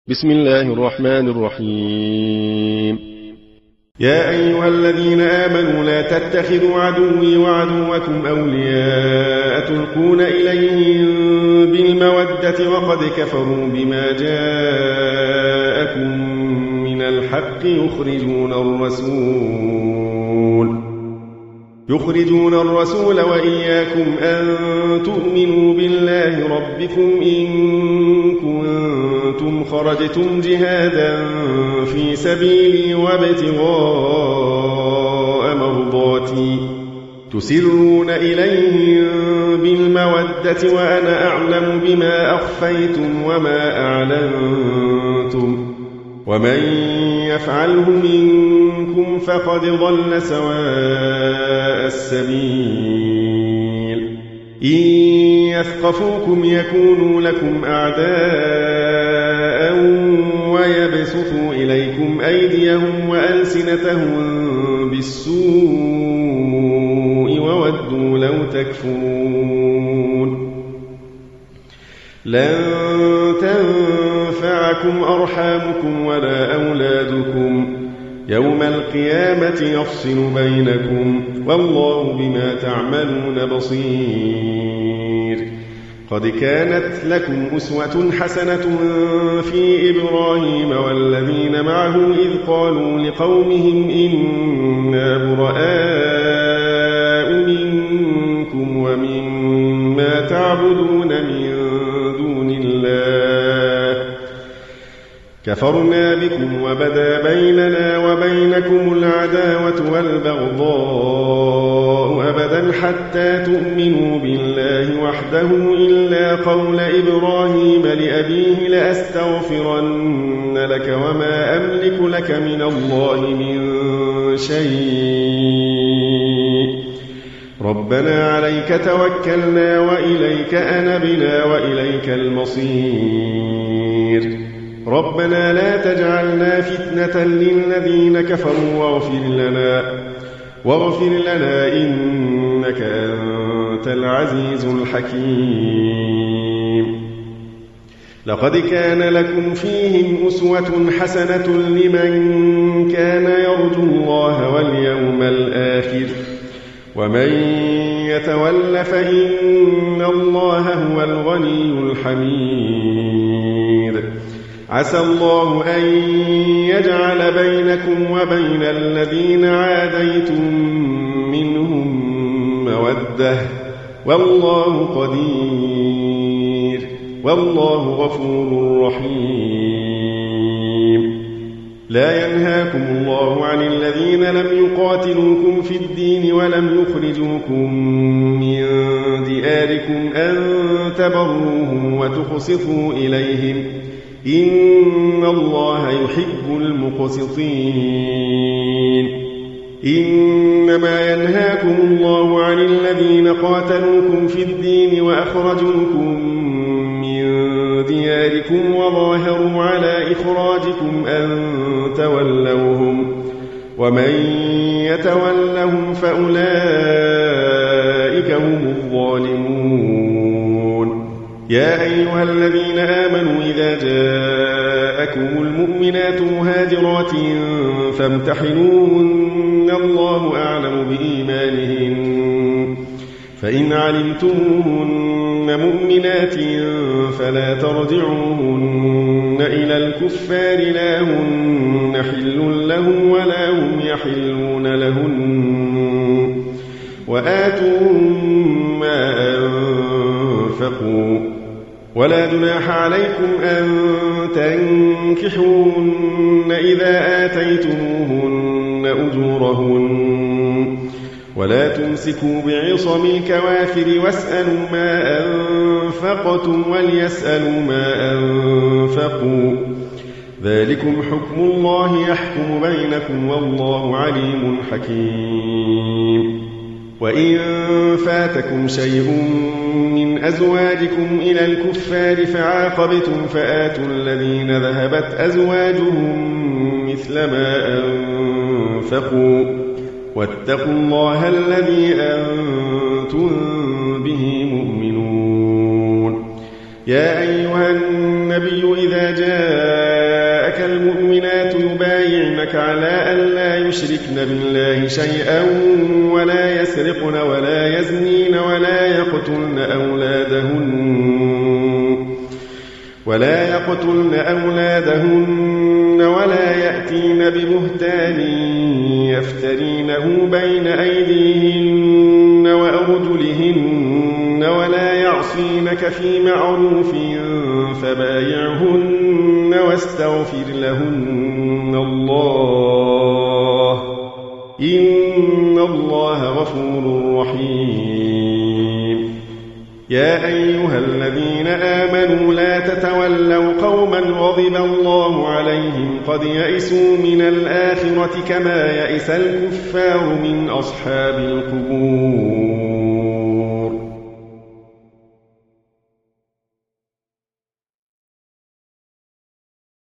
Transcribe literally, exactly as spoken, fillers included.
بسم الله الرحمن الرحيم. يا أيها الذين آمنوا لا تتخذوا عدوي وعدوكم أولياء تلقون إليهم بالمودة وقد كفروا بما جاءكم من الحق يخرجون الرسول يخرجون الرسول وإياكم أن تؤمنوا بالله ربكم إن كنتم خرجتم جهادا في سبيلي وابتغاء مرضاتي تسرون إليهم بالمودة وأنا أعلم بما أخفيتم وما أعلنتم ومن يفعله منكم فقد ضل سواء السبيل إن يثقفوكم يكونوا لكم أعداء ويبسطوا إليكم أيديهم وألسنتهم بالسوء وودوا لو تكفرون لن تنفعكم أرحامكم ولا أولادكم يوم القيامة يفصل بينكم والله بما تعملون بصير. قد كانت لكم أسوة حسنة في إبراهيم والذين معه إذ قالوا لقومهم إنا براء منكم ومما تعبدون من دون الله كفرنا بكم وبدا بيننا وبينكم العداوة والبغضاء أبدا حتى تؤمنوا بالله وحده إلا قول إبراهيم لأبيه لأستغفرن لك وما أملك لك من الله من شيء ربنا عليك توكلنا وإليك أنبنا وإليك المصير ربنا لا تجعلنا فتنة للذين كفروا واغفر لنا واغفر لنا إنك أنت العزيز الحكيم. لقد كان لكم فيهم أسوة حسنة لمن كان يرجو الله واليوم الآخر ومن يتول فإن الله هو الغني الحميد. عسى الله أن يجعل بينكم وبين الذين عاديتم منهم مودة والله قدير والله غفور رحيم. لا ينهاكم الله عن الذين لم يقاتلوكم في الدين ولم يخرجوكم من دياركم أن تبروهم وتقسطوا إليهم إن الله يحب المقسطين. إنما ينهاكم الله عن الذين قاتلوكم في الدين وأخرجوكم من دياركم وظاهروا على إخراجكم أن تولوهم ومن يتولهم فأولئك هم الظالمون. يا أيها الذين آمنوا إذا جاءكم المؤمنات مهاجرات فامتحنوهن الله أعلم بإيمانهن فإن علمتموهن مؤمنات فلا ترجعوهن إلى الكفار لا هن حل لهم ولا هم يحلون لهن وآتوهم ما أنفقوا ولا جناح عليكم أن تنكحوهن إذا آتيتموهن أجورهن ولا تمسكوا بعصم الكوافر واسألوا ما أنفقتم وليسألوا ما أنفقوا ذلكم حكم الله يحكم بينكم والله عليم حكيم. وإن فاتكم شيء من أزواجكم إلى الكفار فعاقبتم فآتوا الذين ذهبت أزواجهم مثل ما أنفقوا واتقوا الله الذي أنتم به مؤمنون. يا أيها النبي إذا جاء يحاجونك على أن لا يشركن بالله شيئا ولا يسرقن ولا يزنين ولا يقتلن أولادهن ولا يقتلن أولادهن ولا يأتين ببهتان يفترينه بين أيديهن وأرجلهن ولا يعصينك في معروف فبايعهن واستغفر لهن الله إن الله غفور رحيم. يا أيها الذين آمنوا لا تتولوا قوما غضب الله عليهم قد يئسوا من الآخرة كما يئس الكفار من أصحاب القبور.